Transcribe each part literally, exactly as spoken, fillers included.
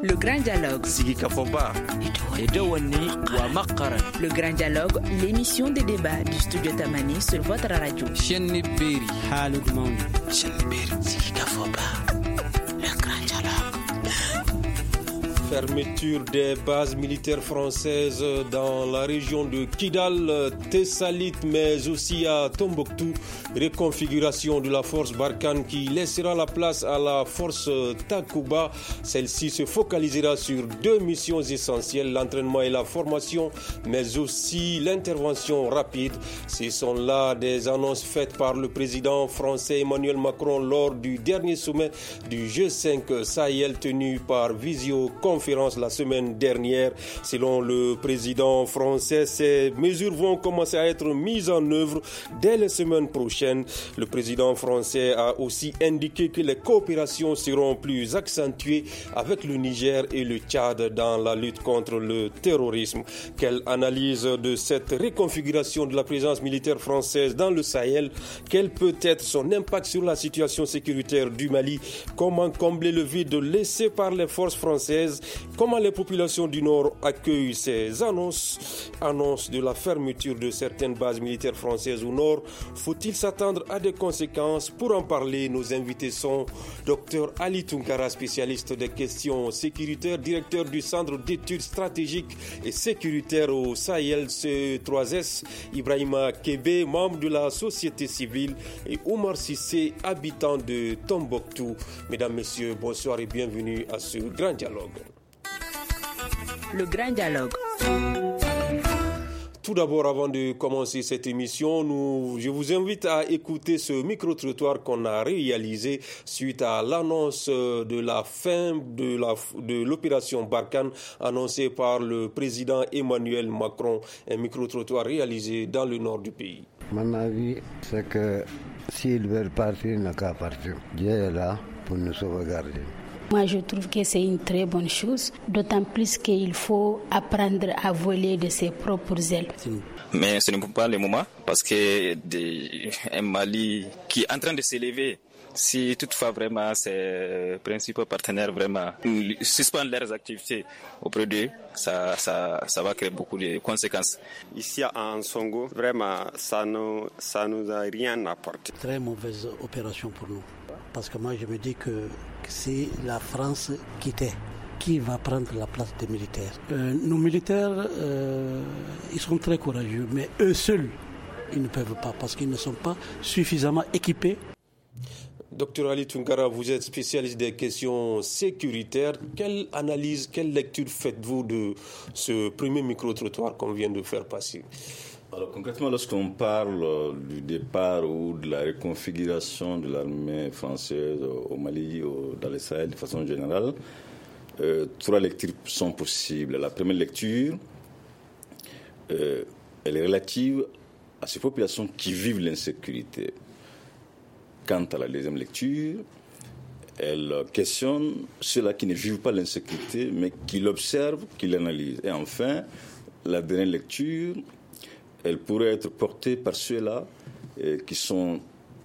Le Grand Dialogue. Sigi Kafoba. Edouani Ouamakara. Le Grand Dialogue, l'émission de débat du studio Tamani sur votre radio. Chenni Beri. Haloud Maouni. Chenni Beri. Sigi Kafoba. Le Grand Dialogue. Fermeture des bases militaires françaises dans la région de Kidal, Tessalit, mais aussi à Tombouctou. Reconfiguration de la force Barkhane qui laissera la place à la force Takuba. Celle-ci se focalisera sur deux missions essentielles, l'entraînement et la formation, mais aussi l'intervention rapide. Ce sont là des annonces faites par le président français Emmanuel Macron lors du dernier sommet du G cinq Sahel tenu par visioconférence la semaine dernière. Selon le président français, ces mesures vont commencer à être mises en œuvre dès la semaine prochaine. Le président français a aussi indiqué que les coopérations seront plus accentuées avec le Niger et le Tchad dans la lutte contre le terrorisme. Quelle analyse de cette reconfiguration de la présence militaire française dans le Sahel? Quel peut être son impact sur la situation sécuritaire du Mali? Comment combler le vide laissé par les forces françaises? Comment les populations du Nord accueillent ces annonces, annonces de la fermeture de certaines bases militaires françaises au Nord? Faut-il s'attendre à des conséquences? Pour en parler, nos invités sont Dr Ali Tunkara, spécialiste des questions sécuritaires, directeur du Centre d'études stratégiques et sécuritaires au Sahel C trois S, Ibrahima Kébé, membre de la société civile, et Omar Sissé, habitant de Tombouctou. Mesdames, Messieurs, bonsoir et bienvenue à ce grand dialogue. Le Grand Dialogue. Tout d'abord, avant de commencer cette émission, nous, je vous invite à écouter ce micro-trottoir qu'on a réalisé suite à l'annonce de la fin de, la, de l'opération Barkhane annoncée par le président Emmanuel Macron. Un micro-trottoir réalisé dans le nord du pays. Mon avis, c'est que s'ils veulent partir, ils n'ont qu'à partir. Dieu est là pour nous sauvegarder. Moi, je trouve que c'est une très bonne chose, d'autant plus qu'il faut apprendre à voler de ses propres ailes. Mais ce n'est pas le moment, parce que un Mali qui est en train de s'élever, si toutefois vraiment ses principaux partenaires vraiment suspendent leurs activités auprès d'eux, ça, ça, ça va créer beaucoup de conséquences. Ici à Songo, vraiment, ça ne ça nous a rien apporté. Très mauvaise opération pour nous, parce que moi je me dis que, que c'est la France qui était. Qui va prendre la place des militaires? euh, Nos militaires, euh, ils sont très courageux, mais eux seuls, ils ne peuvent pas, parce qu'ils ne sont pas suffisamment équipés. Docteur Ali Tunkara, vous êtes spécialiste des questions sécuritaires. Quelle analyse, quelle lecture faites-vous de ce premier micro-trottoir qu'on vient de faire passer? Alors concrètement, lorsqu'on parle du départ ou de la reconfiguration de l'armée française au Mali, au, dans le Sahel de façon générale, euh, trois lectures sont possibles. La première lecture, euh, elle est relative à ces populations qui vivent l'insécurité. Quant à la deuxième lecture, elle questionne ceux-là qui ne vivent pas l'insécurité, mais qui l'observent, qui l'analysent. Et enfin, la dernière lecture, elle pourrait être portée par ceux-là eh, qui sont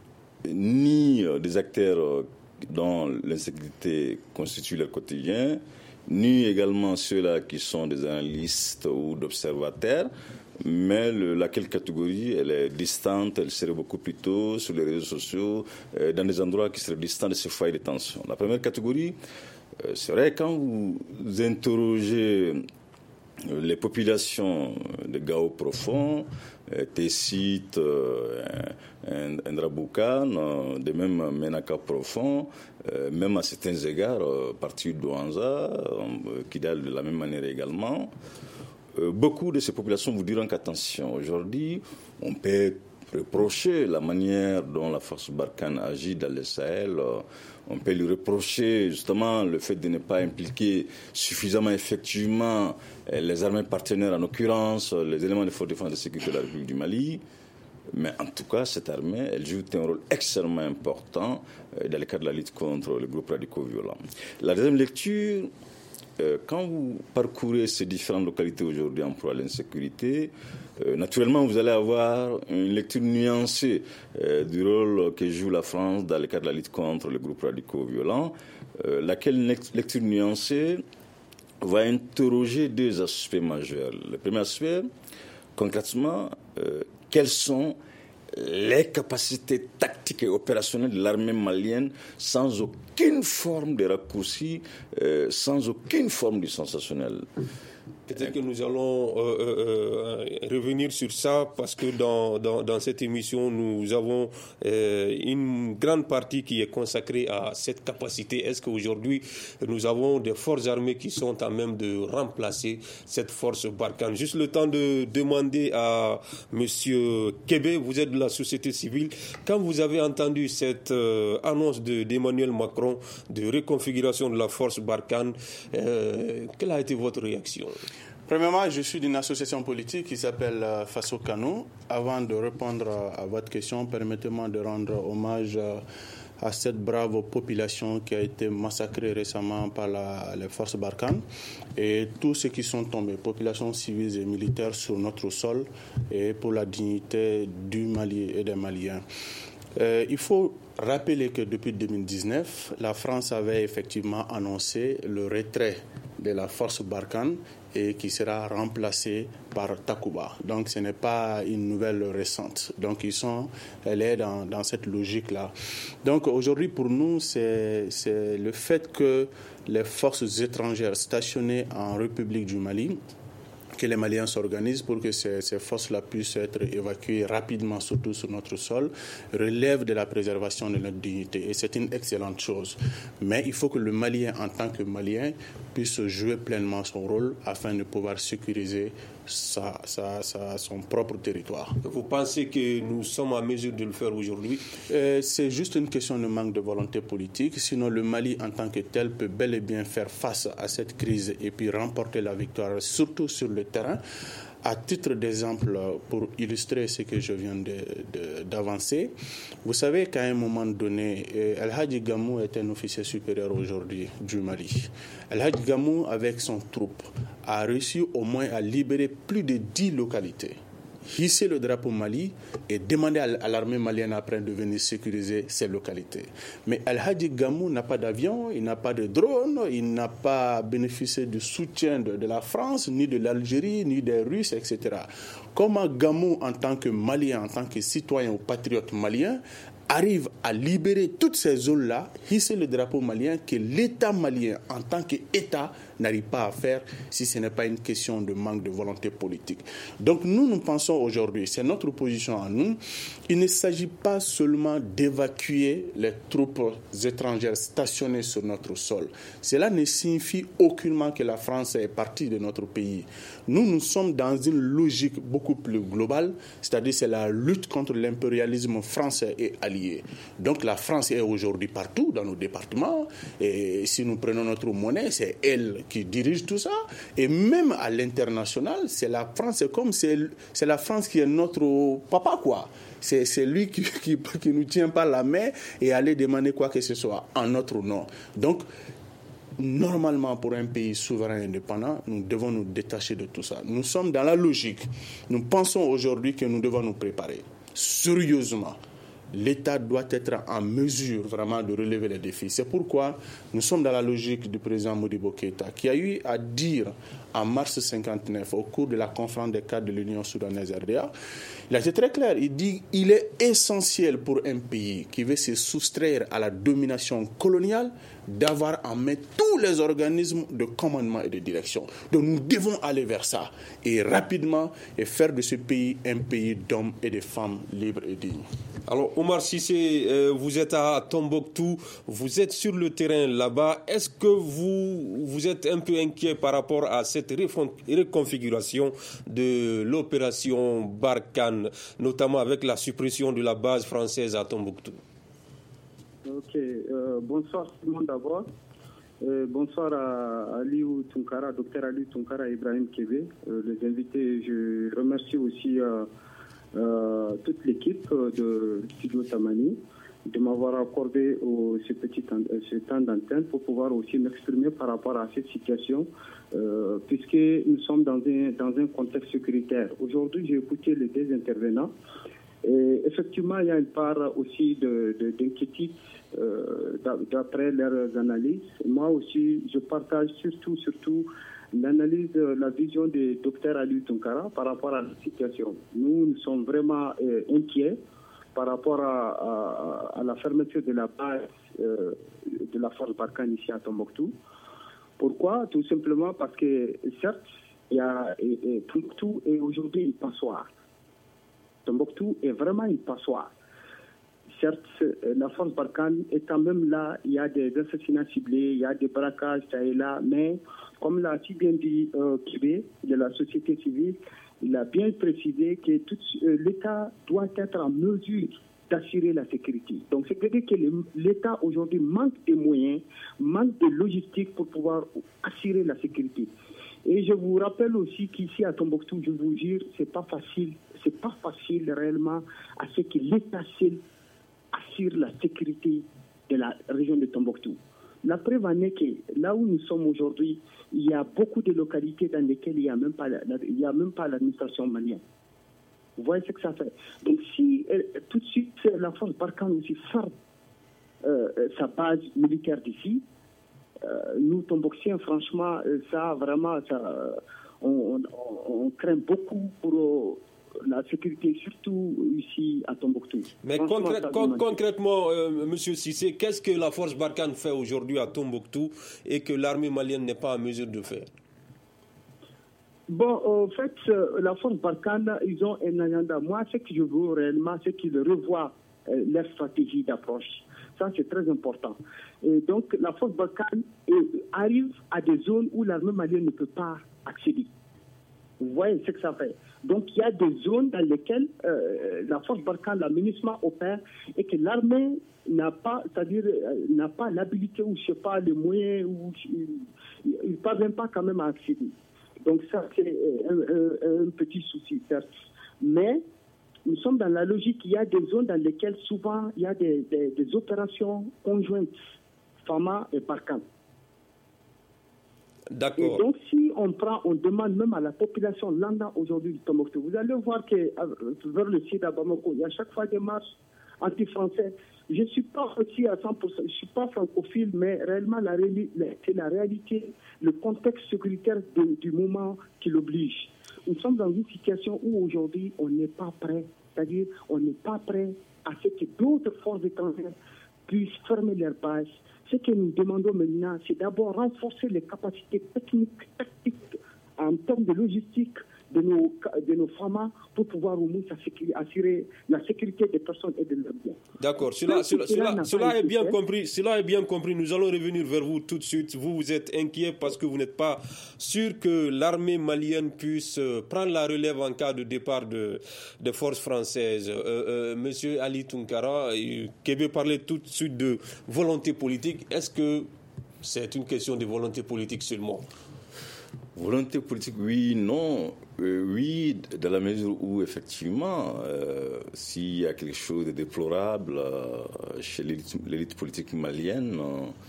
ni des acteurs dont l'insécurité constitue leur quotidien, ni également ceux-là qui sont des analystes ou d'observateurs, mais le, laquelle catégorie, elle est distante, elle serait beaucoup plus tôt sur les réseaux sociaux, euh, dans des endroits qui seraient distants de ces foyers de tension. La première catégorie, euh, c'est vrai, quand vous interrogez les populations de Gao profond, euh, Tessit, euh, Ndraboukan, euh, de même Menaka profond, euh, même à certains égards, euh, partir d'Ouanza, euh, Kidal de la même manière également. Euh, beaucoup de ces populations vous diront qu'attention, aujourd'hui, on peut reprocher la manière dont la force Barkhane agit dans le Sahel. Euh, on peut lui reprocher justement le fait de ne pas impliquer suffisamment effectivement euh, les armées partenaires, en l'occurrence les éléments de force de défense et de sécurité de la République du Mali. Mais en tout cas, cette armée, elle joue un rôle extrêmement important euh, dans le cadre de la lutte contre les groupes radicaux violents. La deuxième lecture, euh, quand vous parcourez ces différentes localités aujourd'hui en proie à l'insécurité, euh, naturellement, vous allez avoir une lecture nuancée euh, du rôle que joue la France dans le cadre de la lutte contre les groupes radicaux violents, euh, laquelle lecture nuancée va interroger deux aspects majeurs. Le premier aspect, concrètement, euh, quelles sont les capacités tactiques et opérationnelles de l'armée malienne sans aucune forme de raccourci, euh, sans aucune forme de sensationnel. Peut-être que nous allons euh, euh, revenir sur ça parce que dans, dans, dans cette émission, nous avons euh, une grande partie qui est consacrée à cette capacité. Est-ce qu'aujourd'hui, nous avons des forces armées qui sont à même de remplacer cette force Barkhane? Juste le temps de demander à M. Kébé, vous êtes de la société civile, quand vous avez entendu cette euh, annonce de, d'Emmanuel Macron de reconfiguration de la force Barkhane, euh, quelle a été votre réaction? Premièrement, je suis d'une association politique qui s'appelle Faso Kano. Avant de répondre à votre question, permettez-moi de rendre hommage à cette brave population qui a été massacrée récemment par la, les forces Barkhane et tous ceux qui sont tombés, populations civiles et militaires sur notre sol et pour la dignité du Mali et des Maliens. Euh, il faut rappeler que depuis deux mille dix-neuf, la France avait effectivement annoncé le retrait de la force Barkhane et qui sera remplacée par Takuba. Donc ce n'est pas une nouvelle récente. Donc ils sont, elle est dans, dans cette logique-là. Donc aujourd'hui pour nous, c'est, c'est le fait que les forces étrangères stationnées en République du Mali, que les Maliens s'organisent pour que ces, ces forces-là puissent être évacuées rapidement, surtout sur notre sol, relève de la préservation de notre dignité. Et c'est une excellente chose. Mais il faut que le Malien, en tant que Malien, puisse jouer pleinement son rôle afin de pouvoir sécuriser sa, sa, sa, son propre territoire. Vous pensez que nous sommes en mesure de le faire aujourd'hui? euh, C'est juste une question de manque de volonté politique. Sinon, le Mali, en tant que tel, peut bel et bien faire face à cette crise et puis remporter la victoire, surtout sur le terrain. À titre d'exemple, pour illustrer ce que je viens de, de, d'avancer, vous savez qu'à un moment donné, El Hadji Gamou est un officier supérieur aujourd'hui du Mali. El Hadji Gamou, avec son troupe, a réussi au moins à libérer plus de dix localités, hisser le drapeau Mali et demander à l'armée malienne après de venir sécuriser ces localités. Mais El Hadji Gamou n'a pas d'avion, il n'a pas de drone, il n'a pas bénéficié du soutien de, de la France, ni de l'Algérie, ni des Russes, et cetera. Comment Gamou, en tant que Malien, en tant que citoyen ou patriote malien, arrive à libérer toutes ces zones-là, hisser le drapeau malien que l'État malien, en tant qu'État, n'arrive pas à faire si ce n'est pas une question de manque de volonté politique. Donc nous, nous pensons aujourd'hui, c'est notre position à nous, il ne s'agit pas seulement d'évacuer les troupes étrangères stationnées sur notre sol. Cela ne signifie aucunement que la France est partie de notre pays. Nous, nous sommes dans une logique beaucoup plus globale, c'est-à-dire c'est la lutte contre l'impérialisme français et allié. Donc la France est aujourd'hui partout dans nos départements et si nous prenons notre monnaie, c'est elle qui dirige tout ça. Et même à l'international, c'est la France, c'est comme c'est, c'est la France qui est notre papa, quoi. C'est, c'est lui qui, qui, qui nous tient par la main et aller demander quoi que ce soit en notre nom. Donc, normalement, pour un pays souverain et indépendant, nous devons nous détacher de tout ça. Nous sommes dans la logique. Nous pensons aujourd'hui que nous devons nous préparer sérieusement. L'État doit être en mesure vraiment de relever les défis. C'est pourquoi nous sommes dans la logique du président Modibo Keïta, qui a eu à dire en mars cinquante-neuf, au cours de la conférence des cadres de l'Union soudanaise R D A, il a été très clair. Il dit qu'il est essentiel pour un pays qui veut se soustraire à la domination coloniale d'avoir en main tous les organismes de commandement et de direction. Donc nous devons aller vers ça et rapidement et faire de ce pays un pays d'hommes et de femmes libres et dignes. Alors Omar Cissé, euh, vous êtes à Tombouctou, vous êtes sur le terrain là-bas. Est-ce que vous, vous êtes un peu inquiet par rapport à cette reconfiguration de l'opération Barkhane, notamment avec la suppression de la base française à Tombouctou? Ok, euh, bonsoir tout le monde d'abord. Euh, bonsoir à Aliou Tunkara, docteur Aliou Tunkara et Ibrahim Kébé, euh, les invités. Je remercie aussi euh, euh, toute l'équipe de Studio Tamani de m'avoir accordé au, ce petit temps, ce temps d'antenne pour pouvoir aussi m'exprimer par rapport à cette situation, euh, puisque nous sommes dans un, dans un contexte sécuritaire. Aujourd'hui, j'ai écouté les deux intervenants. Et effectivement, il y a une part aussi de, de, d'inquiétude euh, d'après leurs analyses. Moi aussi, je partage surtout, surtout l'analyse, la vision du docteur Aliou Tounkara par rapport à la situation. Nous, nous sommes vraiment euh, inquiets par rapport à, à, à la fermeture de la base euh, de la force Barkhane ici à Tombouctou. Pourquoi? Tout simplement parce que, certes, il y a, et, et, Tombouctou est aujourd'hui une passoire. Tombouctou est vraiment une passoire. Certes, la force Barkhane étant même là, il y a des assassinats ciblés, il y a des braquages, ça et là, mais comme l'a si bien dit euh, Kébé, de la société civile, il a bien précisé que tout, euh, l'État doit être en mesure d'assurer la sécurité. Donc, c'est-à-dire que l'État aujourd'hui manque de moyens, manque de logistique pour pouvoir assurer la sécurité. Et je vous rappelle aussi qu'ici à Tombouctou, je vous jure, c'est pas facile, c'est pas facile réellement à ce que l'État seul assure la sécurité de la région de Tombouctou. La preuve en est que là où nous sommes aujourd'hui, il y a beaucoup de localités dans lesquelles il n'y a même pas, la, il n'y a même pas l'administration malienne. Vous voyez ce que ça fait. Donc si euh, tout de suite la force Barkhane aussi ferme euh, sa base militaire d'ici, euh, nous Tombouctiens, franchement, ça vraiment, ça, on, on, on craint beaucoup pour euh, la sécurité, surtout ici à Tombouctou. Mais concrète, con, concrètement, euh, M. Cissé, qu'est-ce que la force Barkhane fait aujourd'hui à Tombouctou et que l'armée malienne n'est pas en mesure de faire? Bon, en fait, la force Barkhane, ils ont un agenda. Moi, ce que je veux réellement, c'est qu'ils revoient euh, leur stratégie d'approche. Ça, c'est très important. Et donc, la force Barkhane euh, arrive à des zones où l'armée malienne ne peut pas accéder. Vous voyez ce que ça fait. Donc, il y a des zones dans lesquelles euh, la force Barkhane, l'aménagement opère et que l'armée n'a pas, c'est-à-dire euh, n'a pas l'habilité ou je sais pas les moyens ou il ne parvient pas quand même à accéder. Donc ça, c'est un, un, un petit souci, certes. Mais nous sommes dans la logique, il y a des zones dans lesquelles souvent il y a des, des, des opérations conjointes, Fama et Barkhane. D'accord. Et donc si on prend, on demande même à la population lambda aujourd'hui du Tombouctou, vous allez voir que vers le sud à Bamako, il y a chaque fois des marches anti-français. Je ne suis pas aussi à cent pour cent, je ne suis pas francophile, mais réellement, la réali- c'est la réalité, le contexte sécuritaire de, du moment qui l'oblige. Nous sommes dans une situation où aujourd'hui, on n'est pas prêt, c'est-à-dire on n'est pas prêt à ce que d'autres forces étrangères puissent fermer leurs bases. Ce que nous demandons maintenant, c'est d'abord renforcer les capacités techniques, tactiques, en termes de logistique, de nos, de nos femmes pour pouvoir au moins assurer la sécurité des personnes et de leurs biens. D'accord, cela, cela, cela, cela est bien compris. Cela est bien compris. Nous allons revenir vers vous tout de suite. Vous, vous êtes inquiet parce que vous n'êtes pas sûr que l'armée malienne puisse prendre la relève en cas de départ de, de forces françaises. Euh, euh, Monsieur Ali Tounkara, qui veut parler tout de suite de volonté politique, est-ce que c'est une question de volonté politique seulement? Volonté politique, oui, non. Euh, oui, dans la mesure où, effectivement, euh, s'il y a quelque chose de déplorable euh, chez l'élite, l'élite politique malienne,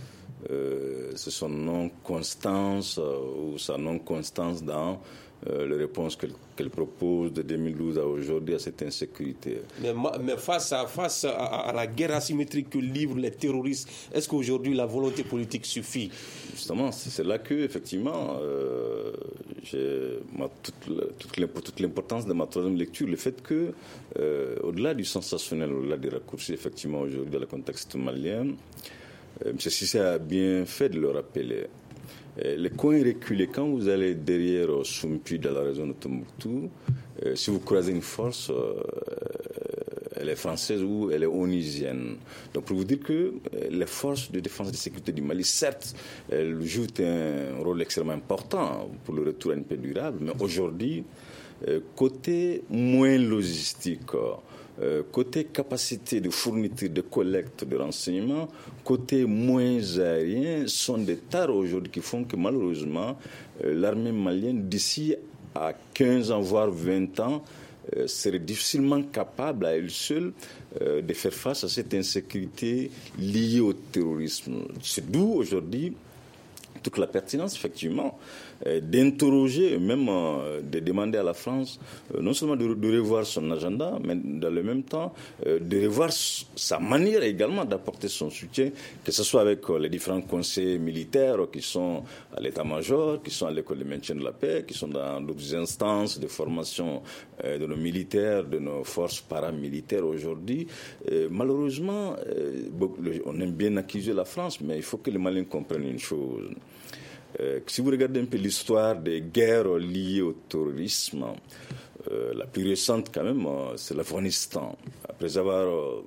euh, c'est son non-constance euh, ou sa non-constance dans euh, les réponses qu'elle, qu'elle propose de deux mille douze à aujourd'hui à cette insécurité. Mais, mais face, à, face à, à la guerre asymétrique que livrent les terroristes, est-ce qu'aujourd'hui la volonté politique suffit? Justement, c'est là que, effectivement, euh, j'ai ma, toute, toute l'importance de ma troisième lecture, le fait que, euh, au-delà du sensationnel, au-delà des raccourcis, effectivement, aujourd'hui, dans le contexte malien, euh, M. Cissé a bien fait de le rappeler. Euh, les coins reculés, quand vous allez derrière Soumpi, dans la région de Tombouctou, euh, si vous croisez une force, euh, elle est française ou elle est onusienne. Donc pour vous dire que euh, les forces de défense et de sécurité du Mali, certes, elles jouent un rôle extrêmement important pour le retour à une paix durable, mais aujourd'hui, euh, côté moins logistique, euh, côté capacité de fourniture, de collecte, de renseignements, côté moins aérien, sont des tares aujourd'hui qui font que malheureusement, euh, l'armée malienne, d'ici à quinze ans, voire vingt ans, Euh, serait difficilement capable à elle seule euh, de faire face à cette insécurité liée au terrorisme. C'est d'où aujourd'hui toute la pertinence, effectivement, euh, d'interroger, même euh, de demander à la France, euh, non seulement de, de revoir son agenda, mais dans le même temps, euh, de revoir sa manière également d'apporter son soutien, que ce soit avec euh, les différents conseils militaires qui sont à l'état-major, qui sont à l'école de maintien de la paix, qui sont dans d'autres instances de formation euh, de nos militaires, de nos forces paramilitaires aujourd'hui. Euh, malheureusement, euh, on aime bien accuser la France, mais il faut que les Maliens comprennent une chose. Euh, si vous regardez un peu l'histoire des guerres liées au terrorisme, euh, la plus récente quand même, euh, c'est l'Afghanistan. Après avoir euh,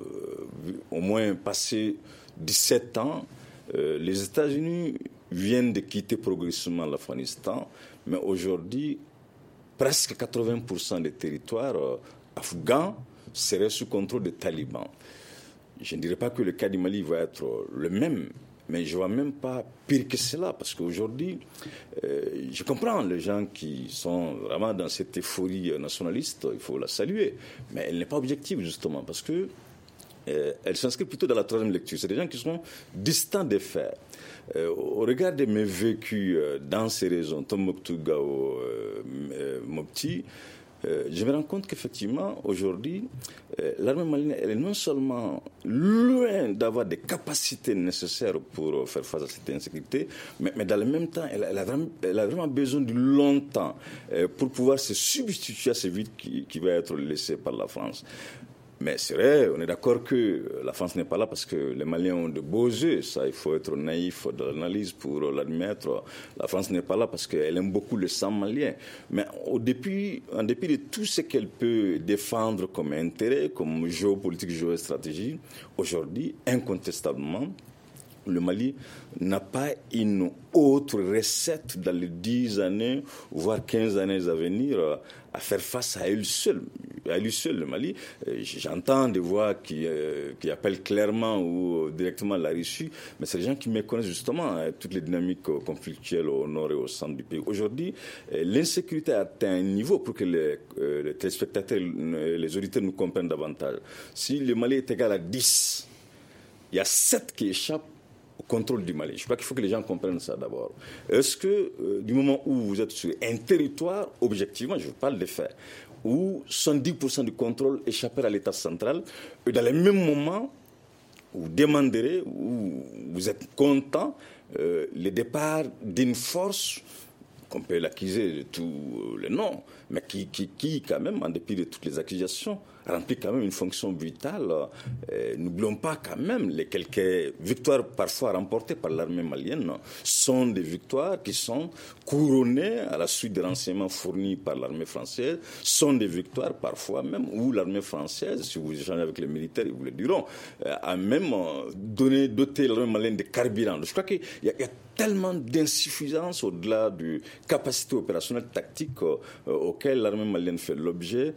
au moins passé dix-sept ans, euh, les États-Unis viennent de quitter progressivement l'Afghanistan, mais aujourd'hui, presque quatre-vingts pour cent des territoires euh, afghans seraient sous contrôle des talibans. Je ne dirais pas que le cas du Mali va être le même, mais je ne vois même pas pire que cela, parce qu'aujourd'hui, euh, je comprends les gens qui sont vraiment dans cette euphorie nationaliste, il faut la saluer, mais elle n'est pas objective, justement, parce que euh, elle s'inscrit plutôt dans la troisième lecture. C'est des gens qui sont distants des faits. Euh, au regard de mes vécus euh, dans ces régions, Tombouctou, Gao, euh, euh, Mopti, Euh, je me rends compte qu'effectivement, aujourd'hui, euh, l'armée malienne, elle est non seulement loin d'avoir des capacités nécessaires pour faire face à cette insécurité, mais, mais dans le même temps, elle, elle, a, vraiment, elle a vraiment besoin de longtemps euh, pour pouvoir se substituer à ce vide qui, qui va être laissé par la France. Mais c'est vrai, on est d'accord que la France n'est pas là parce que les Maliens ont de beaux yeux. Ça, il faut être naïf de l'analyse pour l'admettre. La France n'est pas là parce qu'elle aime beaucoup le sang malien. Mais au dépit, en dépit de tout ce qu'elle peut défendre comme intérêt, comme géopolitique, géostratégie, aujourd'hui, incontestablement, le Mali n'a pas une autre recette dans les dix années, voire quinze années à venir, à faire face à elle seule. À lui seul, le Mali. J'entends des voix qui, euh, qui appellent clairement ou directement la Russie, mais c'est des gens qui méconnaissent justement hein, toutes les dynamiques conflictuelles au nord et au centre du pays. Aujourd'hui, euh, l'insécurité a atteint un niveau pour que les, euh, les téléspectateurs, les auditeurs nous comprennent davantage. Si le Mali est égal à dix, il y a sept qui échappent au contrôle du Mali. Je crois qu'il faut que les gens comprennent ça d'abord. Est-ce que, euh, du moment où vous êtes sur un territoire, objectivement, je parle des faits, où soixante-dix pour cent du contrôle échapperait à l'État central, et dans le même moment, vous demanderez, ou vous êtes content, euh, le départ d'une force qu'on peut l'accuser de tous les noms, mais qui, qui, qui, quand même, en dépit de toutes les accusations, remplit quand même une fonction vitale. Euh, n'oublions pas quand même les quelques victoires parfois remportées par l'armée malienne sont des victoires qui sont couronnées à la suite des renseignements fournis par l'armée française, sont des victoires parfois même où l'armée française, si vous échangez avec les militaires, ils vous le diront, euh, a même euh, donné, doté l'armée malienne de carburant. Je crois qu'il y a, il y a tellement d'insuffisance au-delà de capacité opérationnelle tactique euh, auquel l'armée malienne fait l'objet.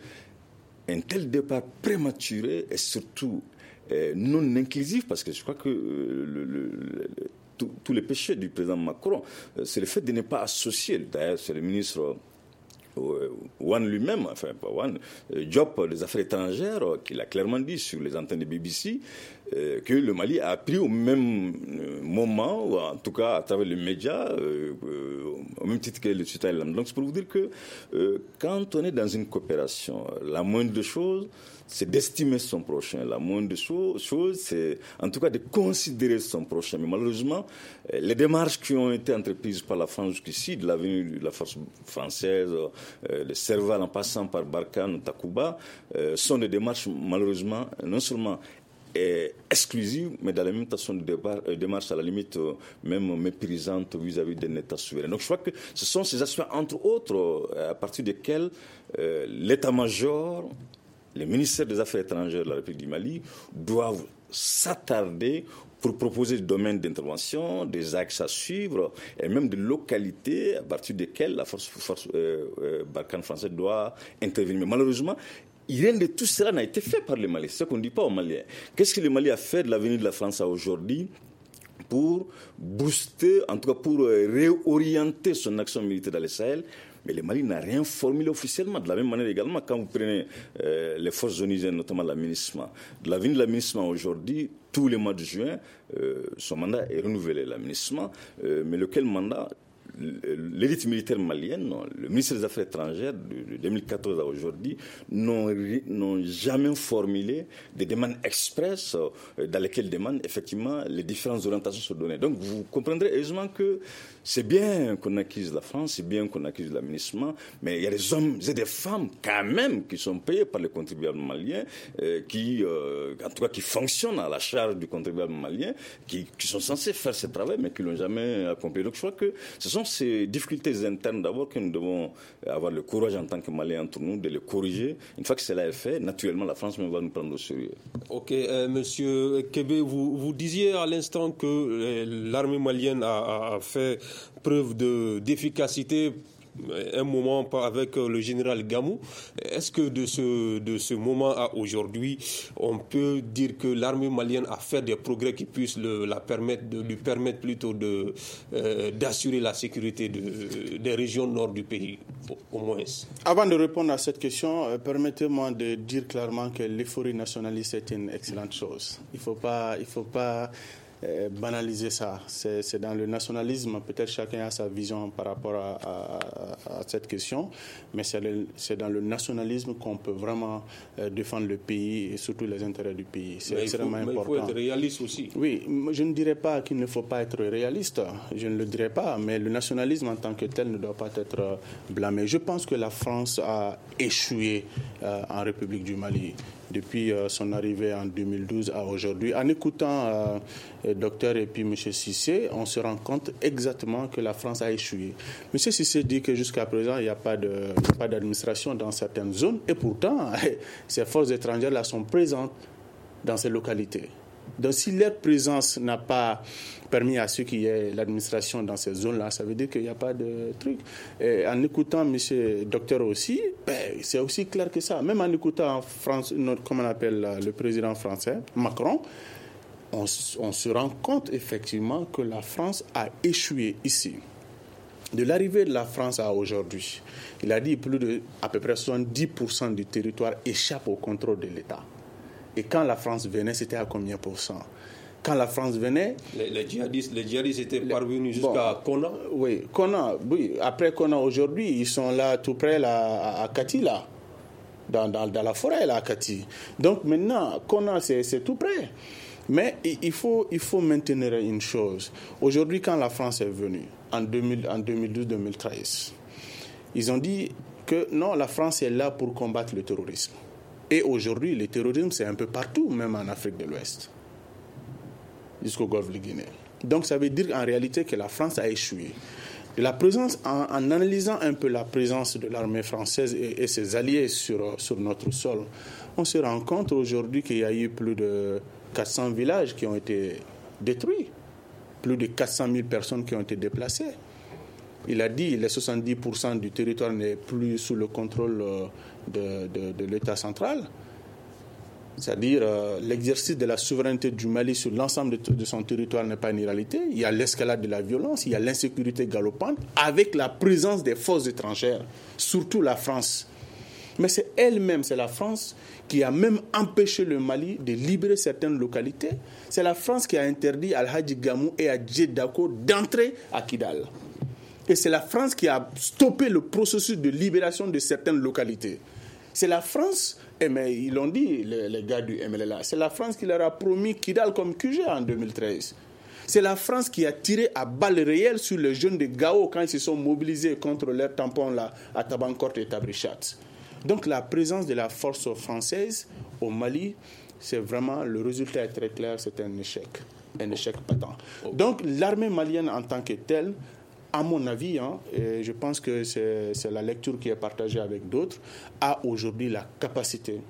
Un tel départ prématuré et surtout euh, non inclusif, parce que je crois que euh, le, le, le, tous tout les péchés du président Macron, euh, c'est le fait de ne pas associer, d'ailleurs c'est le ministre euh, Wan lui-même, enfin pas Wan, euh, Diop des Affaires étrangères, euh, qui l'a clairement dit sur les antennes de B B C, euh, que le Mali a appris au même euh, moment, ou en tout cas à travers les médias, euh, euh, au même titre que le citoyen. Donc c'est pour vous dire que euh, quand on est dans une coopération, la moindre des choses, c'est d'estimer son prochain. La moindre des choses, c'est en tout cas de considérer son prochain. Mais malheureusement, les démarches qui ont été entreprises par la France jusqu'ici, de la venue de la force française, euh, de Serval en passant par Barkhane, Takuba, euh, sont des démarches malheureusement non seulement est exclusive, mais dans la même temps, sont des démarches à la limite euh, même méprisantes vis-à-vis d'un État souverain. Donc je crois que ce sont ces aspects, entre autres, euh, à partir desquels euh, l'état-major, les ministères des Affaires étrangères de la République du Mali doivent s'attarder pour proposer des domaines d'intervention, des axes à suivre, et même des localités à partir desquelles la force, force euh, euh, Barkhane française doit intervenir. Mais malheureusement, rien de tout cela n'a été fait par le Mali. C'est ce qu'on ne dit pas aux Maliens. Qu'est-ce que le Mali a fait de l'avenir de la France à aujourd'hui pour booster, en tout cas pour réorienter son action militaire dans le Sahel? Mais le Mali n'a rien formulé officiellement. De la même manière également, quand vous prenez euh, les forces onisiennes, notamment la MINUSMA, de l'avenir de la MINUSMA aujourd'hui, tous les mois de juin, euh, son mandat est renouvelé, l'aménagement, euh, mais lequel mandat? L'élite militaire malienne, le ministère des Affaires étrangères de deux mille quatorze à aujourd'hui n'ont, n'ont jamais formulé des demandes expresses dans lesquelles demandent effectivement les différentes orientations se donner. Donc vous comprendrez aisément que c'est bien qu'on accuse la France, c'est bien qu'on accuse l'aménagement, mais il y a des hommes et des femmes quand même qui sont payés par les contribuables maliens, euh, qui, euh, en tout cas, qui fonctionnent à la charge du contribuable malien, qui, qui sont censés faire ce travail, mais qui l'ont jamais accompli. Donc je crois que ce sont ces difficultés internes d'abord que nous devons avoir le courage en tant que Maliens entre nous de les corriger. Une fois que cela est fait, naturellement la France va nous prendre au sérieux. Ok, euh, Monsieur Kébé, vous, vous disiez à l'instant que euh, l'armée malienne a, a fait preuve de, d'efficacité un moment avec le général Gamou. Est-ce que de ce, de ce moment à aujourd'hui, on peut dire que l'armée malienne a fait des progrès qui puissent le, la permettre, de lui permettre plutôt de, euh, d'assurer la sécurité de, des régions nord du pays, au, au moins? Avant de répondre à cette question, euh, permettez-moi de dire clairement que l'euphorie nationaliste est une excellente chose. Il ne faut pas... Il faut pas Euh, banaliser ça. C'est, c'est dans le nationalisme, peut-être chacun a sa vision par rapport à, à, à cette question, mais c'est, le, c'est dans le nationalisme qu'on peut vraiment euh, défendre le pays et surtout les intérêts du pays. C'est mais extrêmement il faut, important. Mais il faut être réaliste aussi. Oui, je ne dirais pas qu'il ne faut pas être réaliste, je ne le dirais pas, mais le nationalisme en tant que tel ne doit pas être blâmé. Je pense que la France a échoué euh, en République du Mali depuis euh, son arrivée en deux mille douze à aujourd'hui. En écoutant euh, le docteur et puis M. Cissé, on se rend compte exactement que la France a échoué. M. Cissé dit que jusqu'à présent, il n'y a pas de, il n'y a pas d'administration dans certaines zones, et pourtant, ces forces étrangères-là sont présentes dans ces localités. Donc si leur présence n'a pas permis à ceux qui aient l'administration dans ces zones-là, ça veut dire qu'il n'y a pas de truc. Et en écoutant M. Docteur aussi, ben, c'est aussi clair que ça. Même en écoutant France, notre, comment on appelle le président français, Macron, on, on se rend compte effectivement que la France a échoué ici. De l'arrivée de la France à aujourd'hui, il a dit plus de à peu près soixante-dix pour cent du territoire échappe au contrôle de l'État. Et quand la France venait, c'était à combien pour cent? Quand la France venait... Les, les djihadistes, les djihadistes étaient parvenus jusqu'à bon, Konna. Oui, Konna, oui. Après Konna, aujourd'hui, ils sont là, tout près, là, à, à Kati, là. Dans, dans, dans la forêt, là, à Kati. Donc maintenant, Konna, c'est, c'est tout près. Mais il faut, il faut maintenir une chose. Aujourd'hui, quand la France est venue, en, deux mille, en deux mille douze deux mille treize, ils ont dit que non, la France est là pour combattre le terrorisme. Et aujourd'hui, le terrorisme, c'est un peu partout, même en Afrique de l'Ouest, jusqu'au golfe de Guinée. Donc, ça veut dire en réalité que la France a échoué. De la présence, en, en analysant un peu la présence de l'armée française et, et ses alliés sur, sur notre sol, on se rend compte aujourd'hui qu'il y a eu plus de quatre cents villages qui ont été détruits, plus de quatre cent mille personnes qui ont été déplacées. Il a dit que les soixante-dix pour cent du territoire n'est plus sous le contrôle de, de, de l'État central. C'est-à-dire euh, l'exercice de la souveraineté du Mali sur l'ensemble de, de son territoire n'est pas une réalité. Il y a l'escalade de la violence, il y a l'insécurité galopante avec la présence des forces étrangères, surtout la France. Mais c'est elle-même, c'est la France qui a même empêché le Mali de libérer certaines localités. C'est la France qui a interdit à Al-Hadji Gamou et à Djedako d'entrer à Kidal. Et c'est la France qui a stoppé le processus de libération de certaines localités. C'est la France, et mais ils l'ont dit, les, les gars du M L L A, c'est la France qui leur a promis Kidal comme Q G en deux mille treize. C'est la France qui a tiré à balles réelles sur les jeunes de Gao quand ils se sont mobilisés contre leurs tampons là, à Tabankort et Tabrichat. Donc la présence de la force française au Mali, c'est vraiment, le résultat est très clair, c'est un échec, un échec patent. Donc l'armée malienne en tant que telle, à mon avis, hein, et je pense que c'est, c'est la lecture qui est partagée avec d'autres, a aujourd'hui la capacité.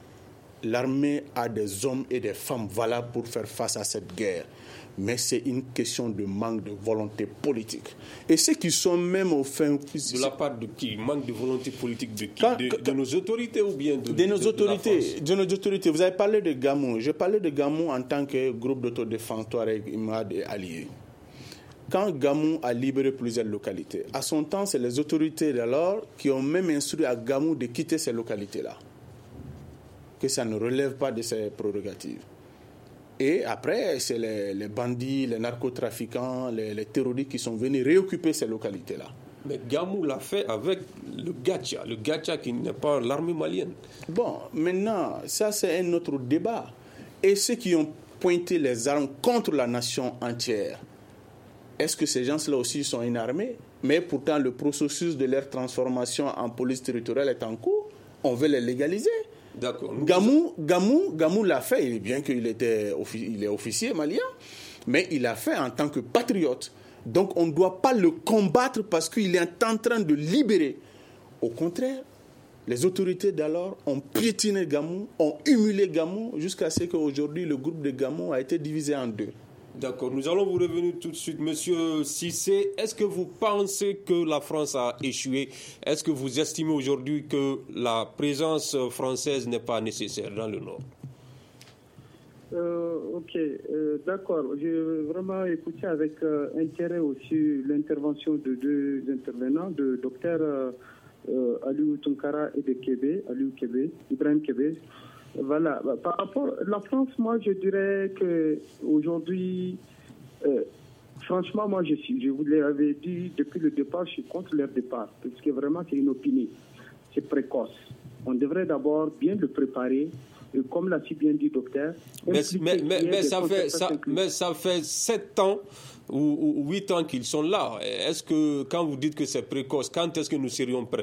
L'armée a des hommes et des femmes valables pour faire face à cette guerre. Mais c'est une question de manque de volonté politique. Et ceux qui sont même au fin... De la part de qui? Manque de volonté politique de qui? Quand, de, quand, de nos autorités ou bien de, de nos de, autorités, de, de nos autorités. Vous avez parlé de Gamou. Je parlais de Gamou en tant que groupe d'autodéfense Touareg, Imad et alliés. Quand Gamou a libéré plusieurs localités, à son temps, c'est les autorités d'alors qui ont même instruit à Gamou de quitter ces localités-là. Que ça ne relève pas de ses prérogatives. Et après, c'est les, les bandits, les narcotrafiquants, les, les terroristes qui sont venus réoccuper ces localités-là. Mais Gamou l'a fait avec le Gatcha, le Gatcha qui n'est pas l'armée malienne. Bon, maintenant, ça c'est un autre débat. Et ceux qui ont pointé les armes contre la nation entière, est-ce que ces gens-là aussi sont une armée? Mais pourtant, le processus de leur transformation en police territoriale est en cours. On veut les légaliser. D'accord. Gamou, Gamou, Gamou l'a fait, bien qu'il était, il est officier malien, mais il l'a fait en tant que patriote. Donc on ne doit pas le combattre parce qu'il est en train de libérer. Au contraire, les autorités d'alors ont piétiné Gamou, ont humilié Gamou, jusqu'à ce qu'aujourd'hui le groupe de Gamou a été divisé en deux. D'accord, nous allons vous revenir tout de suite. Monsieur Cissé, est-ce que vous pensez que la France a échoué? Est-ce que vous estimez aujourd'hui que la présence française n'est pas nécessaire dans le Nord? Euh, ok, euh, d'accord. J'ai vraiment écouté avec euh, intérêt aussi l'intervention de deux intervenants, de docteur euh, euh, Aliou Tunkara et de Kébé, Aliou Kébé, Ibrahim Kébé. Voilà. Par rapport à la France, moi, je dirais que aujourd'hui, euh, franchement, moi, je suis, je vous l'avais dit depuis le départ, je suis contre leur départ, parce que vraiment, c'est une opinion, c'est précoce. On devrait d'abord bien le préparer. Et comme l'a si bien dit le docteur, mais, mais, mais, mais, ça fait, ça, mais ça fait sept ans ou, ou huit ans qu'ils sont là. Est-ce que, quand vous dites que c'est précoce, quand est-ce que nous serions prêts?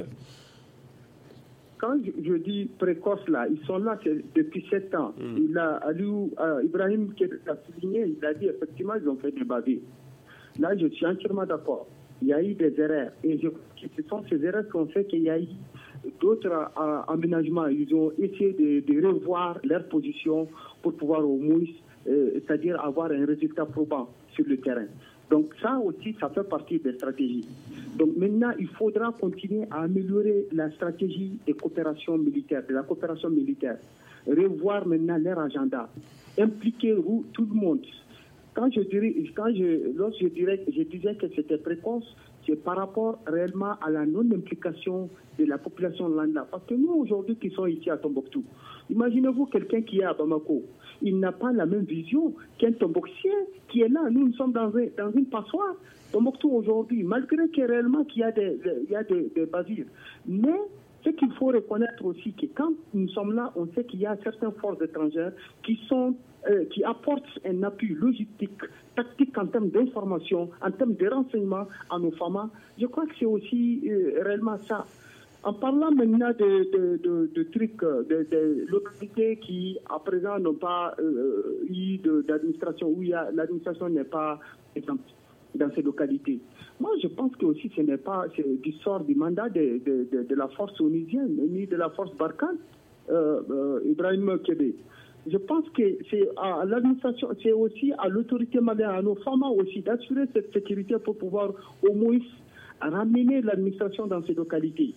Quand je, je dis précoce là, ils sont là depuis sept ans. Mm. Il a, Aliou, euh, Ibrahim qui a souligné, il a dit effectivement ils ont fait des bavures. Là, je suis entièrement d'accord. Il y a eu des erreurs. Et je, ce sont ces erreurs qui ont fait qu'il y a eu d'autres euh, aménagements. Ils ont essayé de, de revoir leur position pour pouvoir au moins, euh, c'est-à-dire avoir un résultat probant sur le terrain. Donc ça aussi, ça fait partie des stratégies. Donc maintenant, il faudra continuer à améliorer la stratégie de coopération militaire, de la coopération militaire. Revoir maintenant leur agenda. Impliquer tout le monde. Quand je dirais, quand je, lorsque je, dirais, je disais que c'était précoce, c'est par rapport réellement à la non-implication de la population lambda. Parce que nous, aujourd'hui, qui sommes ici à Tombouctou, imaginez-vous quelqu'un qui est à Bamako. Il n'a pas la même vision qu'un Tombouctien qui est là. Nous, nous sommes dans, un, dans une passoire. Tombouctou aujourd'hui, malgré que réellement qu'il y a des, il y a des, des bavures. Mais ce qu'il faut reconnaître aussi, que quand nous sommes là, on sait qu'il y a certaines forces étrangères qui sont euh, qui apportent un appui logistique, tactique en termes d'information, en termes de renseignements à nos femmes. Je crois que c'est aussi euh, réellement ça. En parlant maintenant de, de, de, de trucs, de, de localités qui à présent n'ont pas euh, eu d'administration, où il y a, l'administration n'est pas exemple dans ces localités. Moi, je pense que aussi ce n'est pas du sort du mandat de, de, de, de la force onusienne, ni de la force Barkhane, euh, euh, Ibrahim Kébé. Je pense que c'est à l'administration, c'est aussi à l'autorité malienne, à nos femmes aussi, d'assurer cette sécurité pour pouvoir au moins ramener l'administration dans ces localités.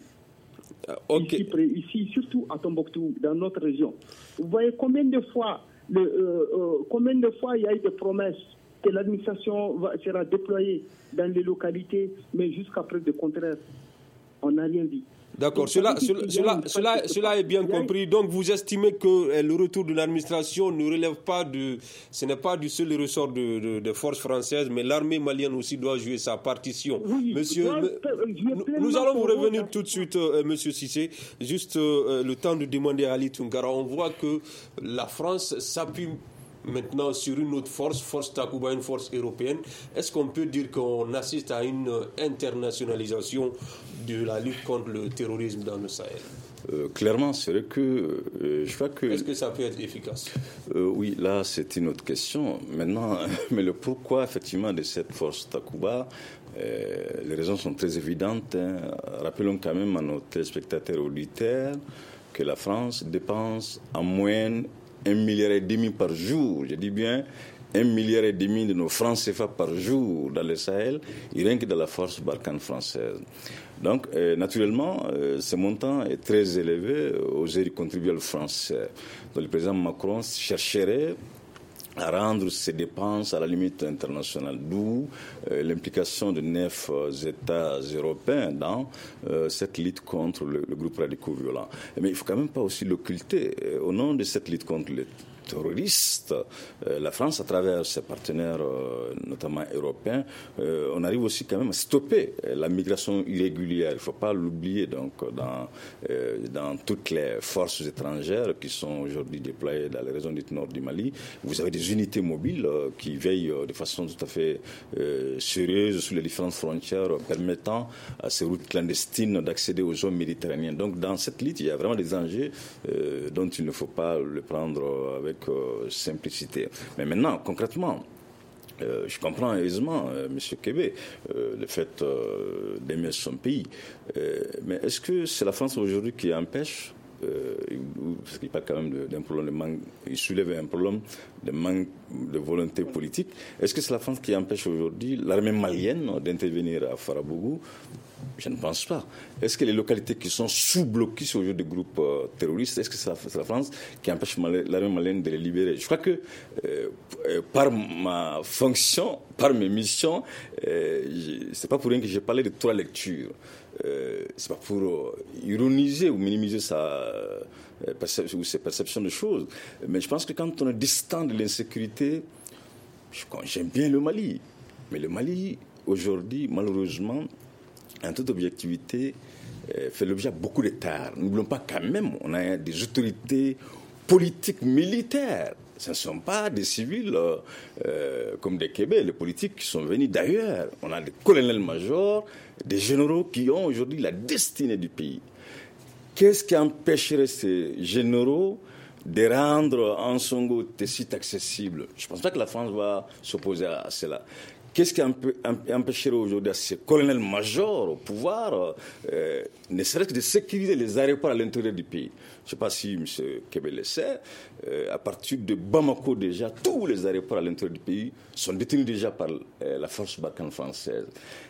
Okay. Ici, ici, surtout à Tombouctou, dans notre région. Vous voyez combien de fois, le, euh, euh, combien de fois il y a eu des promesses que l'administration va, sera déployée dans les localités, mais jusqu'à preuve de contraire, on n'a rien dit. D'accord, cela, cela, cela, cela, cela est bien compris. Donc vous estimez que le retour de l'administration ne relève pas de... Ce n'est pas du seul ressort de, de, de forces françaises, mais l'armée malienne aussi doit jouer sa partition. Oui, Monsieur, dois, nous, nous allons vous revenir tout de suite, euh, Monsieur Cissé. Juste euh, le temps de demander à Ali Tunkara. On voit que la France s'appuie maintenant sur une autre force, force Takuba, une force européenne. Est-ce qu'on peut dire qu'on assiste à une internationalisation de la lutte contre le terrorisme dans le Sahel? Euh, clairement, c'est vrai que euh, je crois que... Est-ce que ça peut être efficace? euh, Oui, là, c'est une autre question. Maintenant, mais le pourquoi, effectivement, de cette force Takuba, euh, les raisons sont très évidentes. Hein. Rappelons quand même à nos téléspectateurs auditeurs que la France dépense en moyenne un milliard et demi par jour, je dis bien un milliard et demi de nos francs C F A par jour dans le Sahel, et rien que dans la force Barkhane française. Donc, euh, naturellement, euh, ce montant est très élevé aux aides du contribuable français. Donc, le président Macron chercherait à rendre ses dépenses à la limite internationale, d'où euh, l'implication de neuf euh, États européens dans euh, cette lutte contre le, le groupe radicaux violent. Mais il ne faut quand même pas aussi l'occulter. Euh, au nom de cette lutte contre le terroristes, euh, la France, à travers ses partenaires, euh, notamment européens, euh, on arrive aussi quand même à stopper euh, la migration irrégulière. Il ne faut pas l'oublier. Donc, dans, euh, dans toutes les forces étrangères qui sont aujourd'hui déployées dans les régions dites nord du Mali, vous avez des unités mobiles euh, qui veillent euh, de façon tout à fait euh, sérieuse sur les différentes frontières, euh, permettant à ces routes clandestines d'accéder aux zones méditerranéennes. Donc, dans cette lutte, il y a vraiment des enjeux euh, dont il ne faut pas le prendre avec euh, simplicité. Mais maintenant, concrètement, euh, je comprends aisément, euh, M. Kébé, euh, le fait euh, d'aimer son pays. Euh, mais est-ce que c'est la France aujourd'hui qui empêche, euh, parce qu'il parle quand même d'un problème de manque, il soulève un problème de manque de volonté politique, est-ce que c'est la France qui empêche aujourd'hui l'armée malienne d'intervenir à Farabougou? Je ne pense pas. Est-ce que les localités qui sont sous-bloquées sur aujourd'hui des groupes euh, terroristes, est-ce que c'est la, c'est la France qui empêche l'armée malienne de les libérer? Je crois que euh, euh, par ma fonction, par mes missions, euh, c'est pas pour rien que j'ai parlé de trois lectures. Euh, c'est pas pour euh, ironiser ou minimiser sa euh, perception ou ses perceptions de choses. Mais je pense que quand on est distant de l'insécurité, j'aime bien le Mali. Mais le Mali, aujourd'hui, malheureusement, en toute objectivité, euh, fait l'objet de beaucoup de tares. N'oublions pas quand même, on a des autorités politiques militaires. Ce ne sont pas des civils euh, euh, comme des Québécois, les politiques qui sont venus d'ailleurs. On a des colonels-majors, des généraux qui ont aujourd'hui la destinée du pays. Qu'est-ce qui empêcherait ces généraux de rendre Ansongo Tessit accessible? Je ne pense pas que la France va s'opposer à cela. Qu'est-ce qui empêcherait aujourd'hui ces colonels-majors au pouvoir, euh, ne serait-ce que de sécuriser les aéroports à l'intérieur du pays? Je ne sais pas si M. Kébé le sait, euh, à partir de Bamako déjà, tous les aéroports à l'intérieur du pays sont détenus déjà par euh, la force Barkhane française.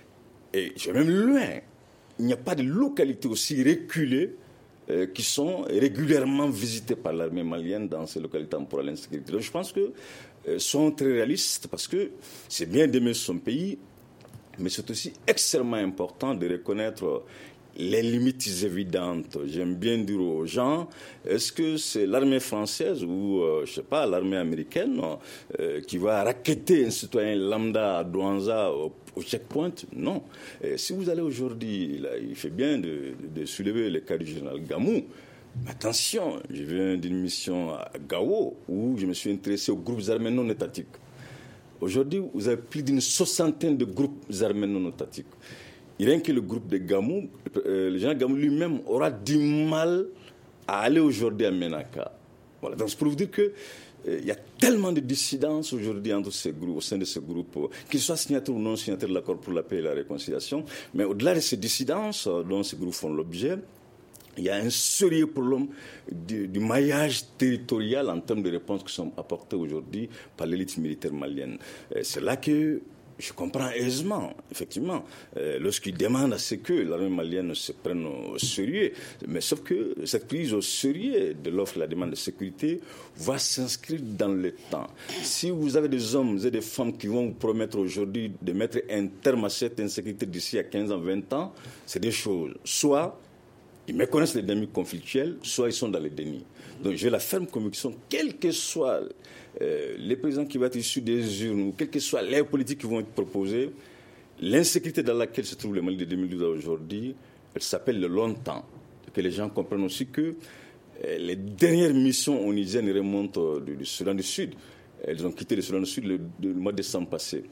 Et je vais même loin, il n'y a pas de localité aussi reculée euh, qui sont régulièrement visitées par l'armée malienne dans ces localités pour l'insécurité. Donc je pense que sont très réalistes parce que c'est bien d'aimer son pays, mais c'est aussi extrêmement important de reconnaître les limites évidentes. J'aime bien dire aux gens, est-ce que c'est l'armée française ou, euh, je sais pas, l'armée américaine euh, qui va racketter un citoyen lambda à Douanza au, au checkpoint? Non. Et si vous allez aujourd'hui, là, il fait bien de, de soulever le cas du général Gamou. Attention, je viens d'une mission à Gao où je me suis intéressé aux groupes armés non étatiques. Aujourd'hui, vous avez plus d'une soixantaine de groupes armés non étatiques. Rien que le groupe de Gamou, euh, le général Gamou lui-même aura du mal à aller aujourd'hui à Ménaka. Voilà. Donc c'est pour vous dire que il euh, y a tellement de dissidences aujourd'hui entre ces groupes, au sein de ce groupe, euh, qu'ils soient signataires ou non signataires de l'accord pour la paix et la réconciliation. Mais au-delà de ces dissidences euh, dont ces groupes font l'objet, il y a un sérieux problème du, du maillage territorial en termes de réponses qui sont apportées aujourd'hui par l'élite militaire malienne. Et c'est là que je comprends aisément, effectivement, euh, lorsqu'ils demandent à ce que l'armée malienne se prenne au sérieux. Mais sauf que cette prise au sérieux de l'offre et la demande de sécurité va s'inscrire dans le temps. Si vous avez des hommes et des femmes qui vont vous promettre aujourd'hui de mettre un terme à cette insécurité d'ici à quinze ans, vingt ans, c'est des choses. Soit ils méconnaissent les dynamiques conflictuelles, soit ils sont dans les dénis. Donc j'ai la ferme conviction, quels que soient euh, les présidents qui vont être issus des urnes, ou quelles que soient les politiques qui vont être proposées, l'insécurité dans laquelle se trouve le Mali de deux mille douze à aujourd'hui, elle s'appelle le longtemps. Que les gens comprennent aussi que euh, les dernières missions onisiennes remontent du, du Soudan du Sud. Elles ont quitté le Soudan du Sud le, le mois de décembre passé.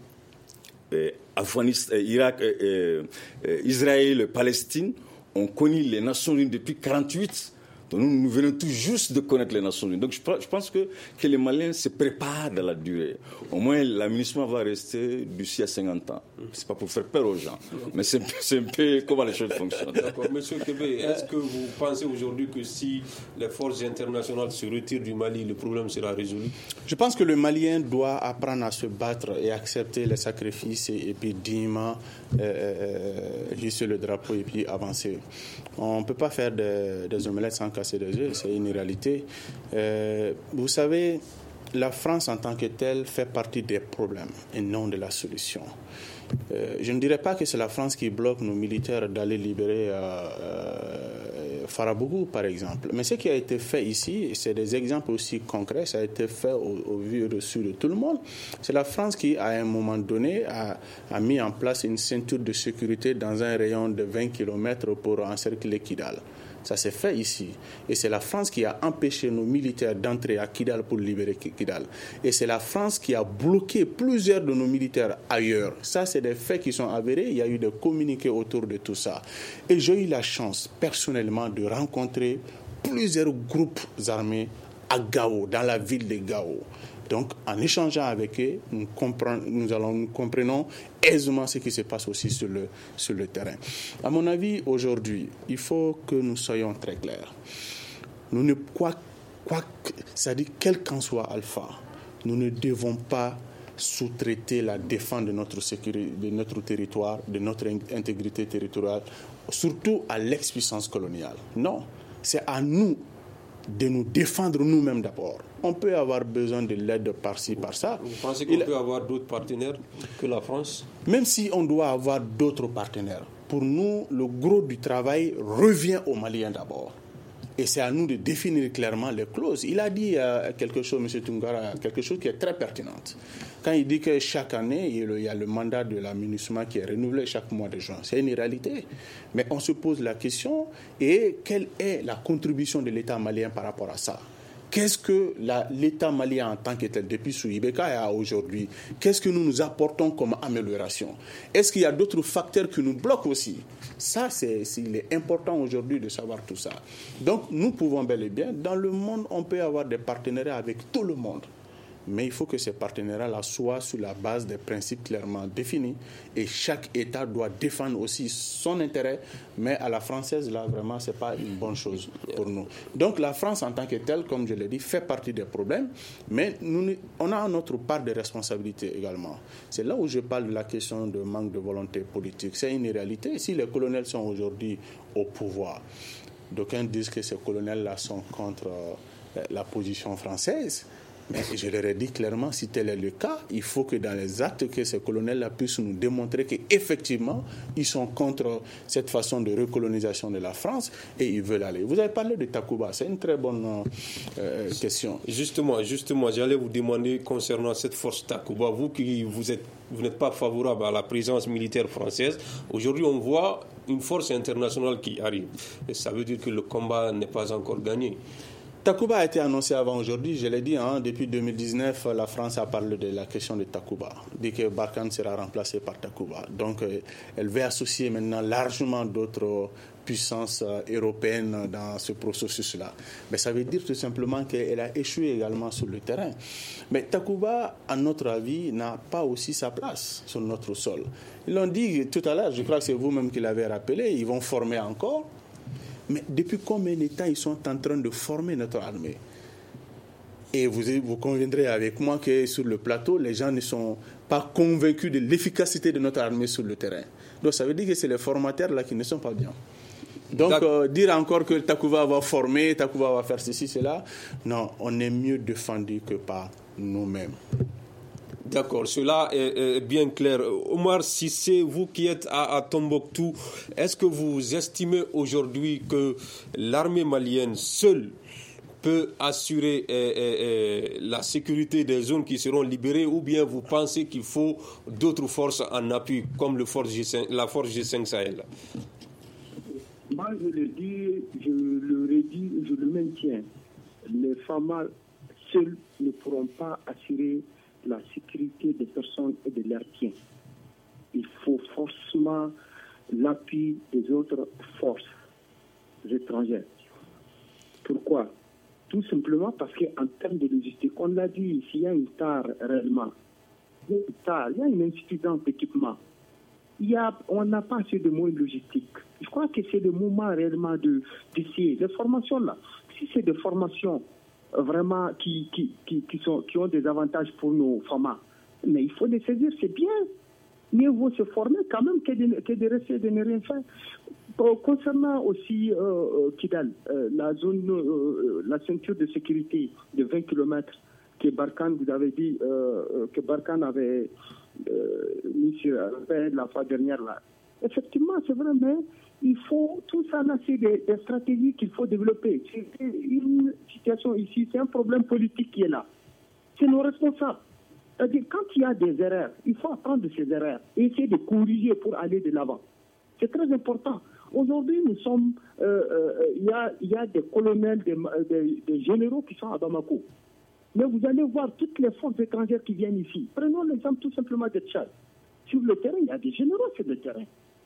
Euh, Afghanistan, euh, Irak, euh, euh, Israël, Palestine ont connu les Nations Unies depuis quarante-huit. Donc nous, nous venons tout juste de connaître les Nations Unies. Donc je, je pense que, que les Maliens se préparent dans la durée. Au moins, l'aménagement va rester d'ici à cinquante ans. Ce n'est pas pour faire peur aux gens, mais c'est, c'est un peu comment les choses fonctionnent. D'accord. Monsieur Kébé, est-ce que vous pensez aujourd'hui que si les forces internationales se retirent du Mali, le problème sera résolu? Je pense que le Malien doit apprendre à se battre et accepter les sacrifices et, et puis dignement euh, hisser le drapeau et puis avancer. On ne peut pas faire des, des omelettes sans casser des œufs, c'est une réalité. Euh, vous savez, la France en tant que telle fait partie des problèmes et non de la solution. Euh, je ne dirais pas que c'est la France qui bloque nos militaires d'aller libérer euh, euh, Farabougou, par exemple. Mais ce qui a été fait ici, c'est des exemples aussi concrets, ça a été fait au, au vu et reçu de tout le monde. C'est la France qui, à un moment donné, a, a mis en place une ceinture de sécurité dans un rayon de vingt kilomètres pour encercler Kidal. Ça s'est fait ici. Et c'est la France qui a empêché nos militaires d'entrer à Kidal pour libérer Kidal. Et c'est la France qui a bloqué plusieurs de nos militaires ailleurs. Ça, c'est des faits qui sont avérés. Il y a eu des communiqués autour de tout ça. Et j'ai eu la chance, personnellement, de rencontrer plusieurs groupes armés à Gao, dans la ville de Gao. Donc, en échangeant avec eux, nous, comprenons, nous, allons, nous comprenons aisément ce qui se passe aussi sur le, sur le terrain. À mon avis, aujourd'hui, il faut que nous soyons très clairs. Nous ne, quoi, quoi, c'est-à-dire, quel qu'en soit Alpha, nous ne devons pas sous-traiter la défense de notre sécurité, de notre territoire, de notre intégrité territoriale, surtout à l'ex-puissance coloniale. Non, c'est à nous de nous défendre nous-mêmes d'abord. On peut avoir besoin de l'aide par-ci, par-ça. Vous pensez qu'on Il... peut avoir d'autres partenaires que la France? Même si on doit avoir d'autres partenaires, pour nous, le gros du travail revient aux Maliens d'abord. Et c'est à nous de définir clairement les clauses. Il a dit euh, quelque chose, M. Toungara, quelque chose qui est très pertinent. Quand il dit que chaque année, il y a le mandat de la MINUSMA qui est renouvelé chaque mois de juin. C'est une réalité. Mais on se pose la question, et quelle est la contribution de l'État malien par rapport à ça? Qu'est-ce que la, l'État malien en tant que tel, depuis Souyibeka et à aujourd'hui, qu'est-ce que nous nous apportons comme amélioration? Est-ce qu'il y a d'autres facteurs qui nous bloquent aussi? Ça, c'est, c'est, il est important aujourd'hui de savoir tout ça. Donc, nous pouvons bel et bien, dans le monde, on peut avoir des partenariats avec tout le monde. Mais il faut que ces partenariats-là soient sur la base des principes clairement définis. Et chaque État doit défendre aussi son intérêt. Mais à la française, là, vraiment, ce n'est pas une bonne chose pour nous. Donc la France, en tant que telle, comme je l'ai dit, fait partie des problèmes. Mais nous, on a notre part de responsabilité également. C'est là où je parle de la question de manque de volonté politique. C'est une réalité. Si les colonels sont aujourd'hui au pouvoir, d'aucuns disent que ces colonels-là sont contre euh, la position française. Mais je leur ai dit clairement, si tel est le cas, il faut que dans les actes que ces colonels-là puissent nous démontrer qu'effectivement, ils sont contre cette façon de recolonisation de la France et ils veulent aller. Vous avez parlé de Takuba, c'est une très bonne euh, question. Justement, justement, j'allais vous demander concernant cette force Takuba, vous qui vous êtes, vous n'êtes pas favorable à la présence militaire française, aujourd'hui on voit une force internationale qui arrive. Et ça veut dire que le combat n'est pas encore gagné. Takuba a été annoncé avant aujourd'hui, je l'ai dit, hein, depuis deux mille dix-neuf, la France a parlé de la question de Takuba, dit que Barkhane sera remplacé par Takuba. Donc euh, elle veut associer maintenant largement d'autres puissances euh, européennes dans ce processus-là. Mais ça veut dire tout simplement qu'elle a échoué également sur le terrain. Mais Takuba, à notre avis, n'a pas aussi sa place sur notre sol. Ils l'ont dit tout à l'heure, je crois que c'est vous-même qui l'avez rappelé, ils vont former encore. Mais depuis combien de temps ils sont en train de former notre armée? Et vous, vous conviendrez avec moi que sur le plateau, les gens ne sont pas convaincus de l'efficacité de notre armée sur le terrain. Donc ça veut dire que c'est les formateurs là qui ne sont pas bien. Donc euh, dire encore que Takuba va former, Takuba va faire ceci, cela, non, on est mieux défendu que par nous-mêmes. D'accord, cela est, est bien clair. Omar Cissé, vous qui êtes à, à Tombouctou, est-ce que vous estimez aujourd'hui que l'armée malienne seule peut assurer eh, eh, eh, la sécurité des zones qui seront libérées, ou bien vous pensez qu'il faut d'autres forces en appui, comme le force G cinq, la force G cinq Sahel? Moi, je le dis, je le redis, je le maintiens. Les FAMA seuls ne pourront pas assurer la sécurité des personnes et de leurs biens. Il faut forcément l'appui des autres forces étrangères. Pourquoi? Tout simplement parce qu'en termes de logistique, on l'a dit, s'il y a une tare réellement, il y a une tare, il y a une insuffisance d'équipement, il y a, on n'a pas assez de moyens logistiques. Je crois que c'est le moment réellement de, d'essayer. Les formations là, si c'est des formations vraiment qui, qui, qui, qui, sont, qui ont des avantages pour nos femmes, mais il faut les saisir, c'est bien. Mieux vaut se former quand même que de, que de rester de ne rien faire. Concernant aussi euh, Kidal, euh, la zone, euh, la ceinture de sécurité de vingt kilomètres que Barkhane, vous avez dit, euh, que Barkhane avait euh, mis sur la fois dernière là. Effectivement, c'est vrai, mais il faut, tout ça, là, c'est des, des stratégies qu'il faut développer. C'est une situation ici, c'est un problème politique qui est là. C'est nos responsables. C'est-à-dire, quand il y a des erreurs, il faut apprendre de ces erreurs et essayer de corriger pour aller de l'avant. C'est très important. Aujourd'hui, nous sommes, euh, euh, il y a, il y a des colonels, des, des, des généraux qui sont à Bamako. Mais vous allez voir toutes les forces étrangères qui viennent ici. Prenons l'exemple tout simplement de Tchad. Sur le terrain, il y a des généraux sur le terrain.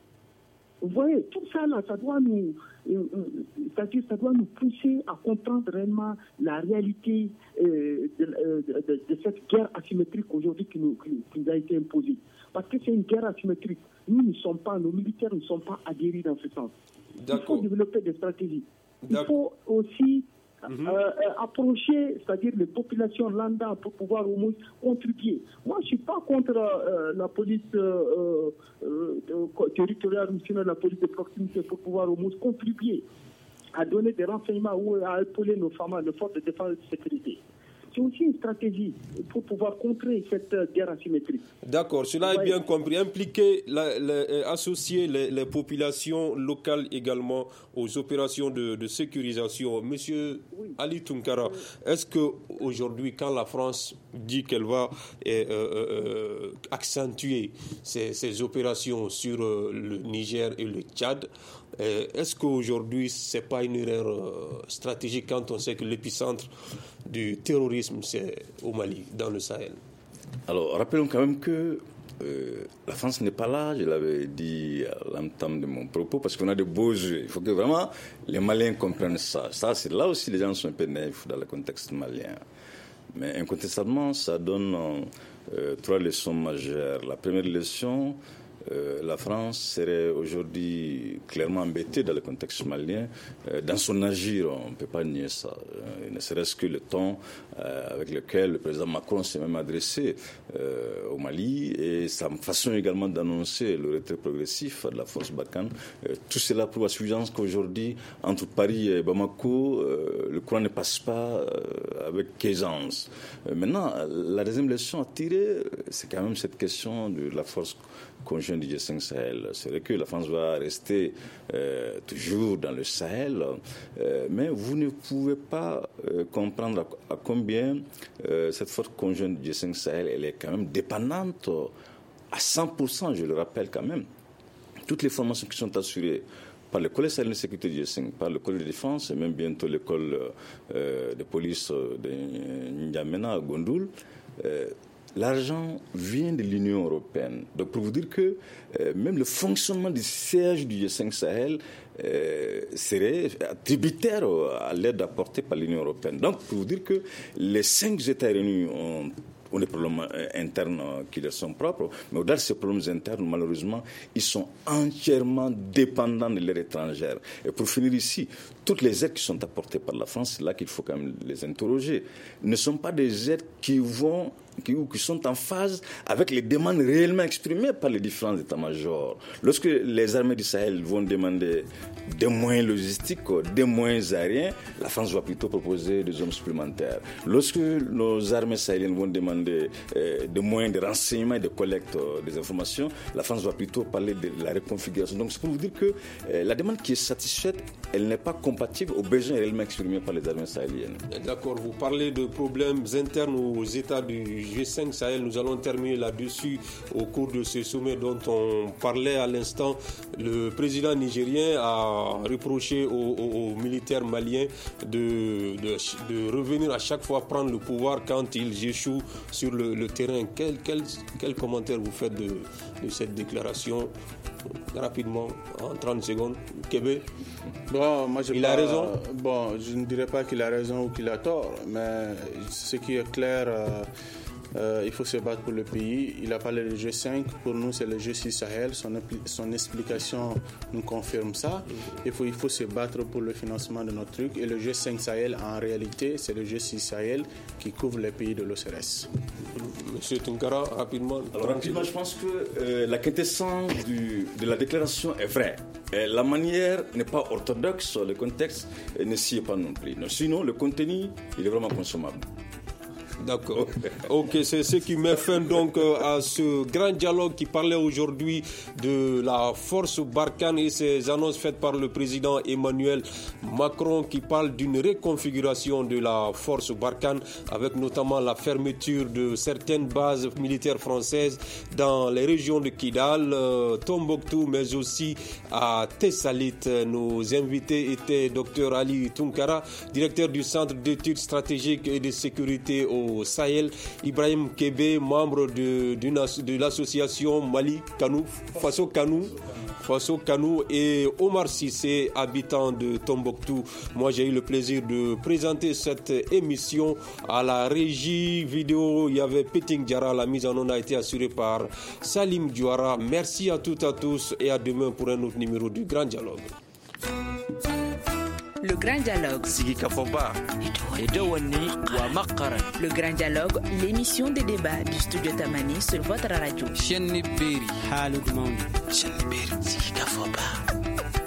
Vous voyez, tout ça, là, ça doit nous, euh, c'est-à-dire, ça doit nous pousser à comprendre réellement la réalité euh, de, de, de, de cette guerre asymétrique aujourd'hui qui nous, qui, qui nous a été imposée. Parce que c'est une guerre asymétrique. Nous ne sommes pas, nos militaires ne sont pas aguerris dans ce sens. Il faut développer des stratégies. Il faut aussi mm-hmm. euh, approcher, c'est-à-dire les populations lambda pour pouvoir au moins contribuer. Moi, je ne suis pas contre euh, la police euh, euh, territoriale ou sinon la police de proximité pour pouvoir au moins contribuer à donner des renseignements ou à épauler nos femmes, nos forces de défense et de sécurité. C'est aussi une stratégie pour pouvoir contrer cette guerre asymétrique. D'accord, cela est bien compris. Impliquer, la, la, associer les, les populations locales également aux opérations de, de sécurisation. Monsieur oui. Ali Tounkara, oui. est-ce qu'aujourd'hui, quand la France dit qu'elle va euh, euh, accentuer ces, ces opérations sur euh, le Niger et le Tchad, euh, est-ce qu'aujourd'hui, ce n'est pas une erreur euh, stratégique quand on sait que l'épicentre du terrorisme, c'est au Mali, dans le Sahel? Alors, rappelons quand même que euh, la France n'est pas là, je l'avais dit à l'entame de mon propos, parce qu'on a de beaux yeux. Il faut que vraiment les Maliens comprennent ça. Ça, c'est là aussi les gens sont un peu naïfs dans le contexte malien. Mais incontestablement, ça donne euh, trois leçons majeures. La première leçon, Euh, la France serait aujourd'hui clairement embêtée dans le contexte malien. Euh, dans son agir, on ne peut pas nier ça. Euh, ne serait-ce que le ton euh, avec lequel le président Macron s'est même adressé euh, au Mali et sa façon également d'annoncer le retrait progressif de la force Barkhane. Euh, tout cela prouve à suffisance qu'aujourd'hui, entre Paris et Bamako, euh, le courant ne passe pas euh, avec aisance. Euh, maintenant, la deuxième leçon à tirer, c'est quand même cette question de la force conjoint du G cinq Sahel. C'est vrai que la France va rester euh, toujours dans le Sahel, euh, mais vous ne pouvez pas euh, comprendre à, à combien euh, cette force conjointe du G cinq Sahel, elle est quand même dépendante à cent pour cent, je le rappelle quand même. Toutes les formations qui sont assurées par le collège sahélien de sécurité du G cinq, par le collège de défense et même bientôt l'école euh, de police de N'Djamena à Gondoul, euh, l'argent vient de l'Union européenne. Donc, pour vous dire que euh, même le fonctionnement du siège du G cinq Sahel euh, serait tributaire à l'aide apportée par l'Union européenne. Donc, pour vous dire que les cinq États réunis ont ont des problèmes internes qui leur sont propres, mais au-delà de ces problèmes internes, malheureusement, ils sont entièrement dépendants de l'aide étrangère. Et pour finir ici, toutes les aides qui sont apportées par la France, c'est là qu'il faut quand même les interroger, ne sont pas des aides qui vont Qui, qui sont en phase avec les demandes réellement exprimées par les différents états-majors. Lorsque les armées du Sahel vont demander des moyens logistiques, des moyens aériens, la France va plutôt proposer des hommes supplémentaires. Lorsque nos armées sahéliennes vont demander euh, des moyens de renseignement et de collecte euh, des informations, la France va plutôt parler de la reconfiguration. Donc c'est pour vous dire que euh, la demande qui est satisfaite, elle n'est pas compatible aux besoins réellement exprimés par les armées sahéliennes. D'accord, vous parlez de problèmes internes aux États du G cinq Sahel. Nous allons terminer là-dessus au cours de ce sommet dont on parlait à l'instant. Le président nigérien a reproché aux, aux, aux militaires maliens de, de, de revenir à chaque fois prendre le pouvoir quand ils échouent sur le, le terrain. Quel, quel, quel commentaire vous faites de, de cette déclaration? Rapidement, en trente secondes. Kébé? Bon, moi, il pas, a raison? Bon, je ne dirais pas qu'il a raison ou qu'il a tort, mais ce qui est clair, euh, euh, il faut se battre pour le pays. Il a parlé du G cinq, pour nous c'est le G six Sahel, son, son explication nous confirme ça. Il faut, il faut se battre pour le financement de notre truc, et le G cinq Sahel, en réalité, c'est le G six Sahel qui couvre les pays de l'O C R S. Monsieur Tounkara, rapidement. Alors, rapidement, je pense que euh, la quintessence du, de la déclaration est vraie. Et la manière n'est pas orthodoxe, le contexte ne s'y est pas non plus. Sinon, le contenu, il est vraiment consommable. D'accord. Ok, c'est ce qui met fin donc à ce grand dialogue qui parlait aujourd'hui de la force Barkhane et ces annonces faites par le président Emmanuel Macron qui parle d'une reconfiguration de la force Barkhane avec notamment la fermeture de certaines bases militaires françaises dans les régions de Kidal, euh, Tombouctou, mais aussi à Tessalit. Nos invités étaient Dr Ali Tunkara, directeur du Centre d'études stratégiques et de sécurité au Sahel, Ibrahim Kébé, membre de, de, de l'association Mali Kanou, Faso Kanou, Faso Kanou et Omar Sissé, habitant de Tombouctou. Moi, j'ai eu le plaisir de présenter cette émission à la régie vidéo. Il y avait Peting Diara, la mise en onde a été assurée par Salim Diouara. Merci à toutes et à tous et à demain pour un autre numéro du Grand Dialogue. Le Grand Dialogue. Sigi Kafoba. Edouani Wamakaran. Le Grand Dialogue, l'émission de débat du studio Tamani sur votre radio. Chenni Beri. Halud Mound. Chenni Beri. Sigi Kafoba.